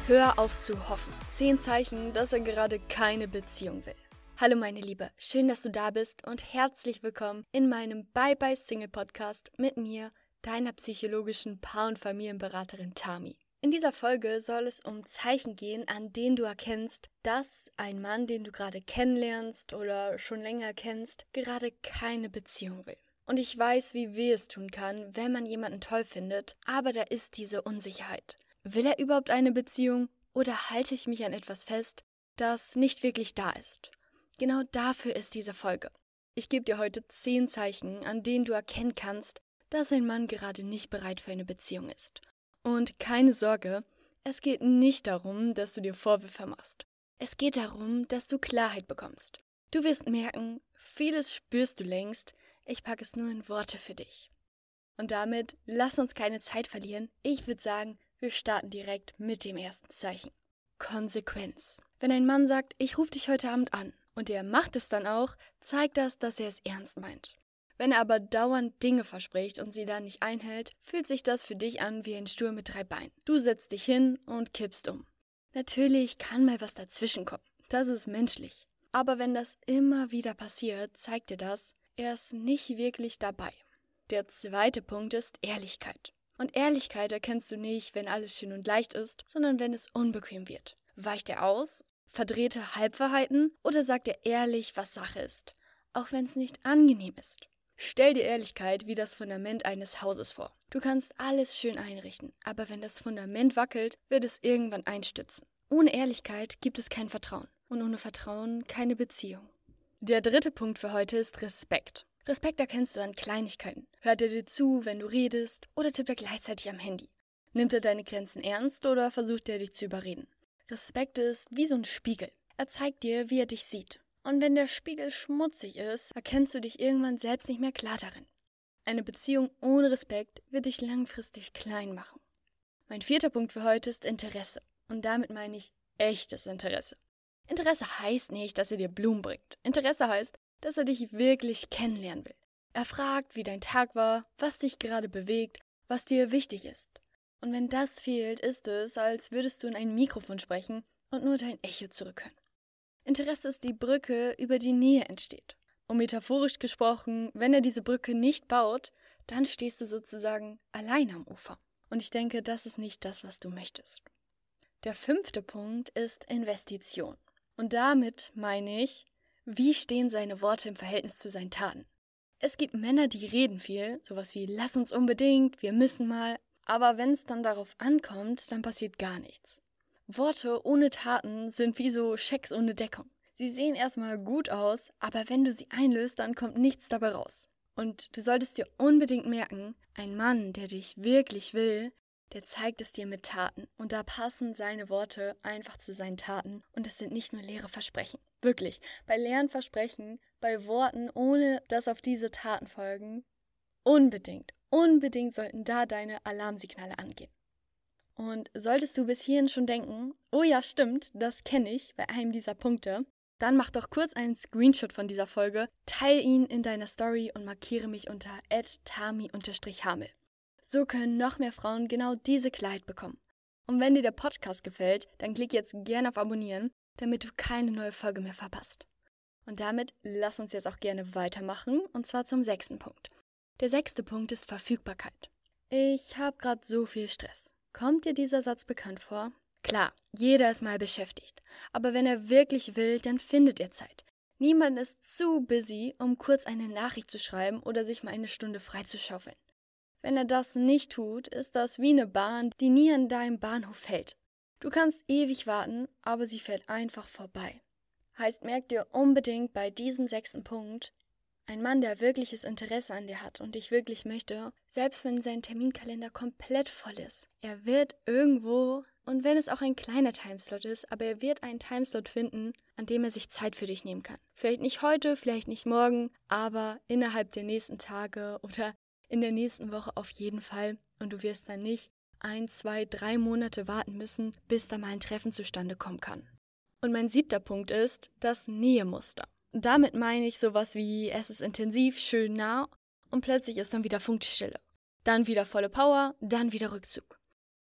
Hör auf zu hoffen. 10 Zeichen, dass er gerade keine Beziehung will. Hallo meine Liebe, schön, dass du da bist und herzlich willkommen in meinem Bye Bye Single Podcast mit mir, deiner psychologischen Paar- und Familienberaterin Tami. In dieser Folge soll es um Zeichen gehen, an denen du erkennst, dass ein Mann, den du gerade kennenlernst oder schon länger kennst, gerade keine Beziehung will. Und ich weiß, wie weh es tun kann, wenn man jemanden toll findet, aber da ist diese Unsicherheit. Will er überhaupt eine Beziehung oder halte ich mich an etwas fest, das nicht wirklich da ist? Genau dafür ist diese Folge. Ich gebe dir heute 10 Zeichen, an denen du erkennen kannst, dass ein Mann gerade nicht bereit für eine Beziehung ist. Und keine Sorge, es geht nicht darum, dass du dir Vorwürfe machst. Es geht darum, dass du Klarheit bekommst. Du wirst merken, vieles spürst du längst, ich packe es nur in Worte für dich. Und damit lass uns keine Zeit verlieren. Ich würde sagen, wir starten direkt mit dem ersten Zeichen. Konsequenz. Wenn ein Mann sagt, ich rufe dich heute Abend an und er macht es dann auch, zeigt das, dass er es ernst meint. Wenn er aber dauernd Dinge verspricht und sie dann nicht einhält, fühlt sich das für dich an wie ein Stuhl mit 3 Beinen. Du setzt dich hin und kippst um. Natürlich kann mal was dazwischen kommen. Das ist menschlich. Aber wenn das immer wieder passiert, zeigt dir das, er ist nicht wirklich dabei. Der zweite Punkt ist Ehrlichkeit. Und Ehrlichkeit erkennst du nicht, wenn alles schön und leicht ist, sondern wenn es unbequem wird. Weicht er aus? Verdreht er Halbwahrheiten? Oder sagt er ehrlich, was Sache ist? Auch wenn es nicht angenehm ist. Stell dir Ehrlichkeit wie das Fundament eines Hauses vor. Du kannst alles schön einrichten, aber wenn das Fundament wackelt, wird es irgendwann einstürzen. Ohne Ehrlichkeit gibt es kein Vertrauen und ohne Vertrauen keine Beziehung. Der dritte Punkt für heute ist Respekt. Respekt erkennst du an Kleinigkeiten. Hört er dir zu, wenn du redest, oder tippt er gleichzeitig am Handy? Nimmt er deine Grenzen ernst oder versucht er dich zu überreden? Respekt ist wie so ein Spiegel. Er zeigt dir, wie er dich sieht. Und wenn der Spiegel schmutzig ist, erkennst du dich irgendwann selbst nicht mehr klar darin. Eine Beziehung ohne Respekt wird dich langfristig klein machen. Mein vierter Punkt für heute ist Interesse. Und damit meine ich echtes Interesse. Interesse heißt nicht, dass er dir Blumen bringt. Interesse heißt, dass er dich wirklich kennenlernen will. Er fragt, wie dein Tag war, was dich gerade bewegt, was dir wichtig ist. Und wenn das fehlt, ist es, als würdest du in ein Mikrofon sprechen und nur dein Echo zurückhören. Interesse ist die Brücke, über die Nähe entsteht. Und metaphorisch gesprochen, wenn er diese Brücke nicht baut, dann stehst du sozusagen allein am Ufer. Und ich denke, das ist nicht das, was du möchtest. Der 5. Punkt ist Investition. Und damit meine ich, wie stehen seine Worte im Verhältnis zu seinen Taten? Es gibt Männer, die reden viel, sowas wie lass uns unbedingt, wir müssen mal, aber wenn es dann darauf ankommt, dann passiert gar nichts. Worte ohne Taten sind wie so Schecks ohne Deckung. Sie sehen erstmal gut aus, aber wenn du sie einlöst, dann kommt nichts dabei raus. Und du solltest dir unbedingt merken, ein Mann, der dich wirklich will, der zeigt es dir mit Taten. Und da passen seine Worte einfach zu seinen Taten. Und es sind nicht nur leere Versprechen. Wirklich. Bei leeren Versprechen, bei Worten, ohne dass auf diese Taten folgen, unbedingt sollten da deine Alarmsignale angehen. Und solltest du bis hierhin schon denken, oh ja, stimmt, das kenne ich bei einem dieser Punkte, dann mach doch kurz einen Screenshot von dieser Folge, teile ihn in deiner Story und markiere mich unter @tami_hamel. So können noch mehr Frauen genau diese Klarheit bekommen. Und wenn dir der Podcast gefällt, dann klick jetzt gerne auf Abonnieren, damit du keine neue Folge mehr verpasst. Und damit lass uns jetzt auch gerne weitermachen, und zwar zum 6. Punkt. Der 6. Punkt ist Verfügbarkeit. Ich habe gerade so viel Stress. Kommt dir dieser Satz bekannt vor? Klar, jeder ist mal beschäftigt. Aber wenn er wirklich will, dann findet er Zeit. Niemand ist zu busy, um kurz eine Nachricht zu schreiben oder sich mal eine Stunde freizuschaufeln. Wenn er das nicht tut, ist das wie eine Bahn, die nie an deinem Bahnhof hält. Du kannst ewig warten, aber sie fährt einfach vorbei. Heißt, merk dir unbedingt bei diesem 6. Punkt, ein Mann, der wirkliches Interesse an dir hat und dich wirklich möchte, selbst wenn sein Terminkalender komplett voll ist, er wird irgendwo, und wenn es auch ein kleiner Timeslot ist, aber er wird einen Timeslot finden, an dem er sich Zeit für dich nehmen kann. Vielleicht nicht heute, vielleicht nicht morgen, aber innerhalb der nächsten Tage oder in der nächsten Woche auf jeden Fall. Und du wirst dann nicht 1, 2, 3 Monate warten müssen, bis da mal ein Treffen zustande kommen kann. Und mein 7. Punkt ist das Nähemuster. Damit meine ich sowas wie, es ist intensiv, schön nah und plötzlich ist dann wieder Funkstille. Dann wieder volle Power, dann wieder Rückzug.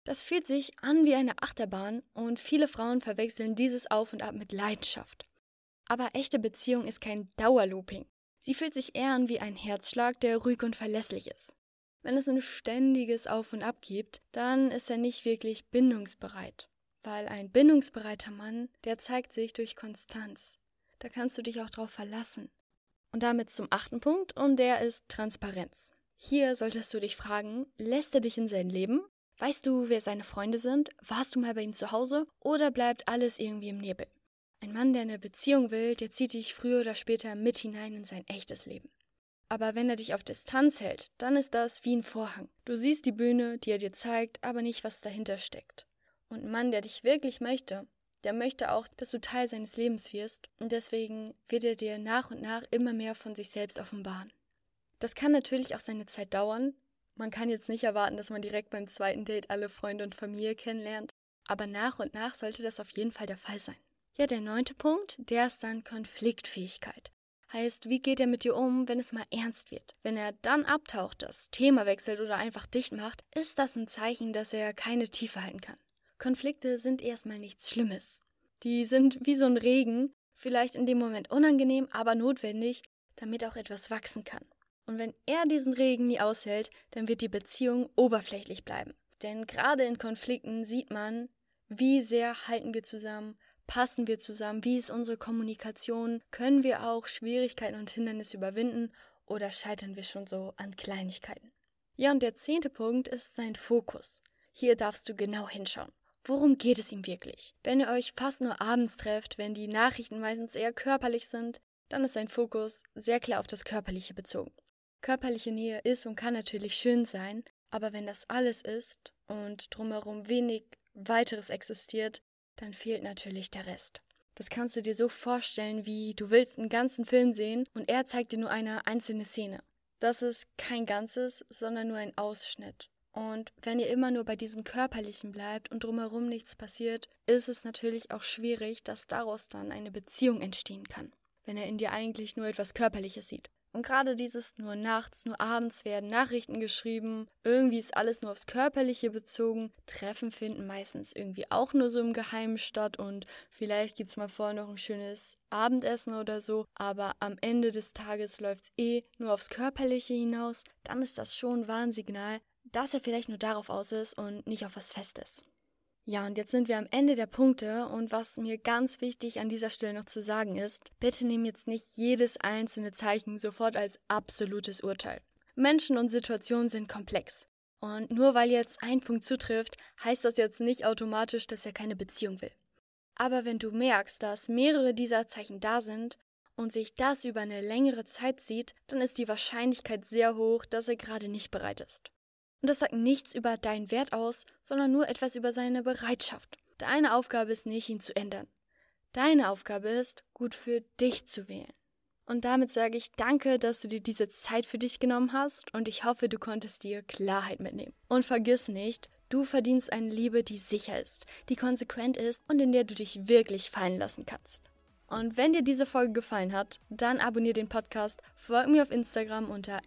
Das fühlt sich an wie eine Achterbahn und viele Frauen verwechseln dieses Auf und Ab mit Leidenschaft. Aber echte Beziehung ist kein Dauerlooping. Sie fühlt sich eher an wie ein Herzschlag, der ruhig und verlässlich ist. Wenn es ein ständiges Auf und Ab gibt, dann ist er nicht wirklich bindungsbereit. Weil ein bindungsbereiter Mann, der zeigt sich durch Konstanz. Da kannst du dich auch drauf verlassen. Und damit zum 8. Punkt, und der ist Transparenz. Hier solltest du dich fragen, lässt er dich in sein Leben? Weißt du, wer seine Freunde sind? Warst du mal bei ihm zu Hause? Oder bleibt alles irgendwie im Nebel? Ein Mann, der eine Beziehung will, der zieht dich früher oder später mit hinein in sein echtes Leben. Aber wenn er dich auf Distanz hält, dann ist das wie ein Vorhang. Du siehst die Bühne, die er dir zeigt, aber nicht, was dahinter steckt. Und ein Mann, der dich wirklich möchte, der möchte auch, dass du Teil seines Lebens wirst. Und deswegen wird er dir nach und nach immer mehr von sich selbst offenbaren. Das kann natürlich auch seine Zeit dauern. Man kann jetzt nicht erwarten, dass man direkt beim 2. Date alle Freunde und Familie kennenlernt. Aber nach und nach sollte das auf jeden Fall der Fall sein. Ja, der 9. Punkt, der ist dann Konfliktfähigkeit. Heißt, wie geht er mit dir um, wenn es mal ernst wird? Wenn er dann abtaucht, das Thema wechselt oder einfach dicht macht, ist das ein Zeichen, dass er keine Tiefe halten kann. Konflikte sind erstmal nichts Schlimmes. Die sind wie so ein Regen, vielleicht in dem Moment unangenehm, aber notwendig, damit auch etwas wachsen kann. Und wenn er diesen Regen nie aushält, dann wird die Beziehung oberflächlich bleiben. Denn gerade in Konflikten sieht man, wie sehr halten wir zusammen, passen wir zusammen, wie ist unsere Kommunikation, können wir auch Schwierigkeiten und Hindernisse überwinden oder scheitern wir schon so an Kleinigkeiten. Ja, und der 10. Punkt ist sein Fokus. Hier darfst du genau hinschauen. Worum geht es ihm wirklich? Wenn ihr euch fast nur abends trefft, wenn die Nachrichten meistens eher körperlich sind, dann ist sein Fokus sehr klar auf das Körperliche bezogen. Körperliche Nähe ist und kann natürlich schön sein, aber wenn das alles ist und drumherum wenig weiteres existiert, dann fehlt natürlich der Rest. Das kannst du dir so vorstellen, wie du willst einen ganzen Film sehen und er zeigt dir nur eine einzelne Szene. Das ist kein Ganzes, sondern nur ein Ausschnitt. Und wenn ihr immer nur bei diesem Körperlichen bleibt und drumherum nichts passiert, ist es natürlich auch schwierig, dass daraus dann eine Beziehung entstehen kann, wenn er in dir eigentlich nur etwas Körperliches sieht. Und gerade dieses nur nachts, nur abends werden Nachrichten geschrieben, irgendwie ist alles nur aufs Körperliche bezogen, Treffen finden meistens irgendwie auch nur so im Geheimen statt und vielleicht gibt's mal vorher noch ein schönes Abendessen oder so, aber am Ende des Tages läuft's nur aufs Körperliche hinaus, dann ist das schon ein Warnsignal, dass er vielleicht nur darauf aus ist und nicht auf was Festes. Ja, und jetzt sind wir am Ende der Punkte und was mir ganz wichtig an dieser Stelle noch zu sagen ist, bitte nimm jetzt nicht jedes einzelne Zeichen sofort als absolutes Urteil. Menschen und Situationen sind komplex. Und nur weil jetzt ein Punkt zutrifft, heißt das jetzt nicht automatisch, dass er keine Beziehung will. Aber wenn du merkst, dass mehrere dieser Zeichen da sind und sich das über eine längere Zeit zieht, dann ist die Wahrscheinlichkeit sehr hoch, dass er gerade nicht bereit ist. Und das sagt nichts über deinen Wert aus, sondern nur etwas über seine Bereitschaft. Deine Aufgabe ist nicht, ihn zu ändern. Deine Aufgabe ist, gut für dich zu wählen. Und damit sage ich danke, dass du dir diese Zeit für dich genommen hast und ich hoffe, du konntest dir Klarheit mitnehmen. Und vergiss nicht, du verdienst eine Liebe, die sicher ist, die konsequent ist und in der du dich wirklich fallen lassen kannst. Und wenn dir diese Folge gefallen hat, dann abonniere den Podcast, folge mir auf Instagram unter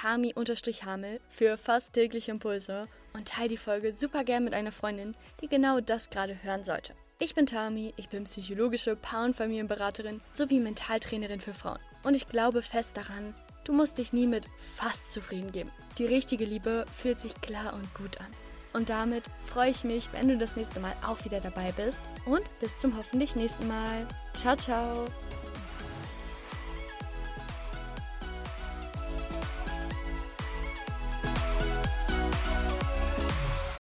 @tami_hamel für fast tägliche Impulse und teile die Folge super gern mit einer Freundin, die genau das gerade hören sollte. Ich bin Tami, ich bin psychologische Paar- und Familienberaterin sowie Mentaltrainerin für Frauen. Und ich glaube fest daran, du musst dich nie mit fast zufrieden geben. Die richtige Liebe fühlt sich klar und gut an. Und damit freue ich mich, wenn du das nächste Mal auch wieder dabei bist. Und bis zum hoffentlich nächsten Mal. Ciao, ciao.